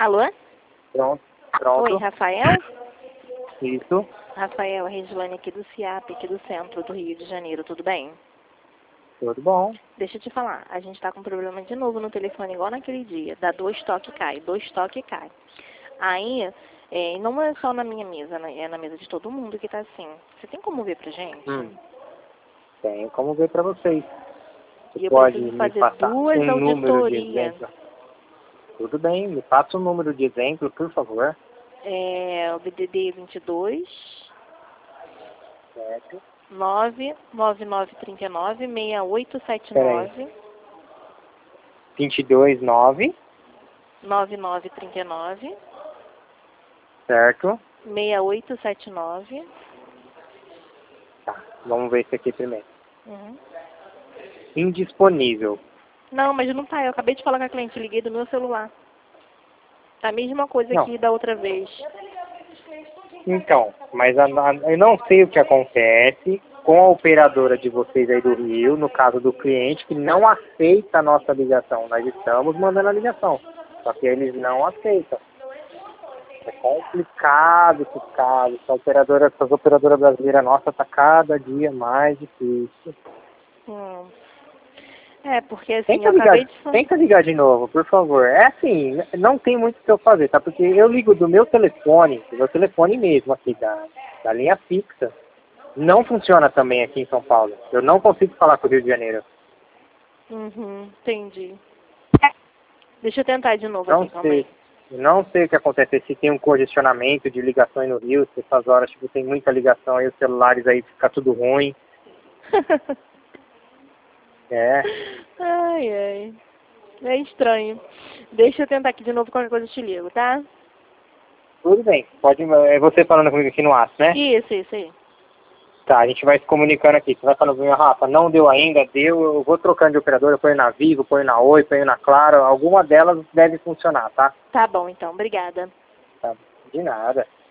Alô? Pronto. Pronto. Oi, Rafael? Isso. Rafael, a Regiane aqui do CIAP, aqui do centro do Rio de Janeiro, tudo bem? Tudo bom. Deixa eu te falar, a gente tá com problema de novo no telefone, igual naquele dia. Dá 2 toques e cai, 2 toques e cai. Aí, não é só na minha mesa, né? É na mesa de todo mundo que tá assim. Você tem como ver pra gente? Tenho como ver pra vocês. E Você eu pode preciso me fazer passar 2 um número de auditorias. exemplo? Tudo bem, me passa um número de exemplo, por favor. O BDD 22 Certo. 99939 Peraí. 6879 229, 9939 certo? 6879. Tá, vamos ver esse aqui primeiro. Uhum. Indisponível. Não, mas não tá. Eu acabei de falar com a cliente, liguei do meu celular. A mesma coisa Não. que da outra vez. Então, mas eu não sei o que acontece com a operadora de vocês aí do Rio, no caso do cliente, que não aceita a nossa ligação. Nós estamos mandando a ligação, só que eles não aceitam. É complicado esse caso. Essas operadoras brasileiras nossa tá cada dia mais difícil. Porque assim, eu acabei de falar. Tenta ligar de novo, por favor. É assim, não tem muito o que eu fazer, tá? Porque eu ligo do meu telefone mesmo aqui, da linha fixa. Não funciona também aqui em São Paulo. Eu não consigo falar com o Rio de Janeiro. Entendi. Deixa eu tentar de novo Não aqui, calma aí. sei. Não sei o que acontece, se tem um congestionamento de ligações no Rio, se essas horas tipo, tem muita ligação aí, os celulares aí fica tudo ruim. É. Ai, ai. É estranho. Deixa eu tentar aqui de novo, qualquer coisa eu te ligo, tá? Tudo bem. Pode, é você falando comigo aqui no aço, né? Isso aí. Tá, a gente vai se comunicando aqui. Você vai falando comigo, Rafa, não deu ainda, deu, eu vou trocando de operadora, eu ponho na Vivo, ponho na Oi, ponho na Claro, alguma delas deve funcionar, tá? Tá bom, então. Obrigada. Tá. De nada.